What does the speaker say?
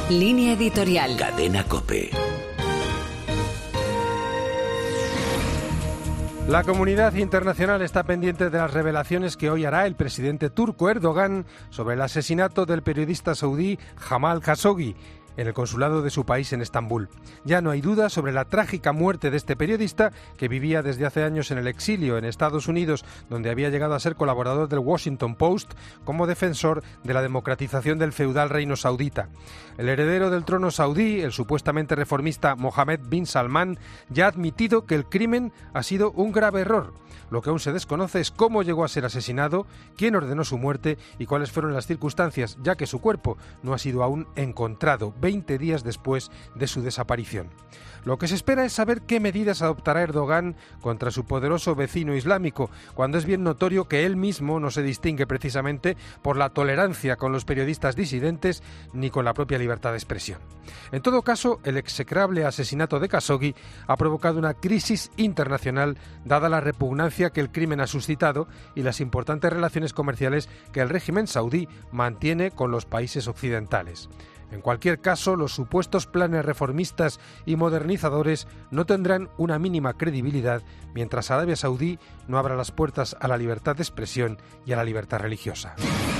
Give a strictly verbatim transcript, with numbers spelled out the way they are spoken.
Línea editorial. Cadena COPE. La comunidad internacional está pendiente de las revelaciones que hoy hará el presidente turco Erdogan sobre el asesinato del periodista saudí Jamal Khashoggi en el consulado de su país en Estambul. Ya no hay duda sobre la trágica muerte de este periodista, que vivía desde hace años en el exilio en Estados Unidos, donde había llegado a ser colaborador del Washington Post como defensor de la democratización del feudal reino saudita. El heredero del trono saudí, el supuestamente reformista Mohammed bin Salman, ya ha admitido que el crimen ha sido un grave error. Lo que aún se desconoce es cómo llegó a ser asesinado, quién ordenó su muerte y cuáles fueron las circunstancias, ya que su cuerpo no ha sido aún encontrado veinte días después de su desaparición. Lo que se espera es saber qué medidas adoptará Erdogan contra su poderoso vecino islámico, cuando es bien notorio que él mismo no se distingue precisamente por la tolerancia con los periodistas disidentes ni con la propia libertad de expresión. En todo caso, el execrable asesinato de Khashoggi ha provocado una crisis internacional, dada la repugnancia que el crimen ha suscitado y las importantes relaciones comerciales que el régimen saudí mantiene con los países occidentales. En cualquier caso, los supuestos planes reformistas y modernizadores no tendrán una mínima credibilidad mientras Arabia Saudí no abra las puertas a la libertad de expresión y a la libertad religiosa.